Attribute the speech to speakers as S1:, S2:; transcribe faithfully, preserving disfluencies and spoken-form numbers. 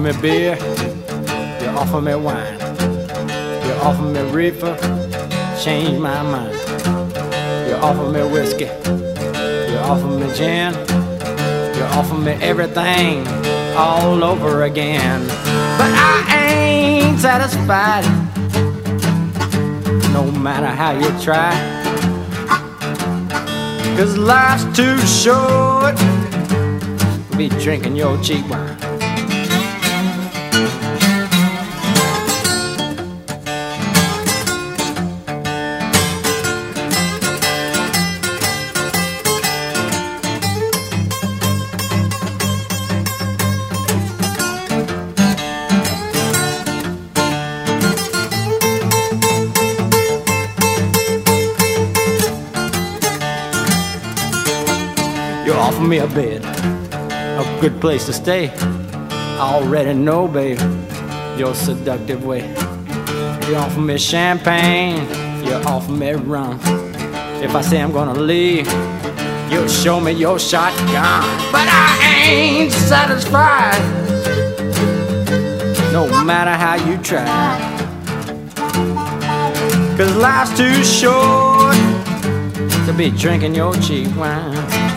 S1: me beer, you offer me wine. You offer me reefer, change my mind. You offer me whiskey, you offer me gin. You offer me everything all over again. But I ain't satisfied, no matter how you try. 'Cause life's too short to be drinking your cheap wine. You offer me a bed, a good place to stay. I already know, babe, your seductive way. You offer me champagne, you offer me rum. If I say I'm gonna leave, you'll show me your shotgun. But I ain't satisfied, no matter how you try. 'Cause life's too short to be drinking your cheap wine.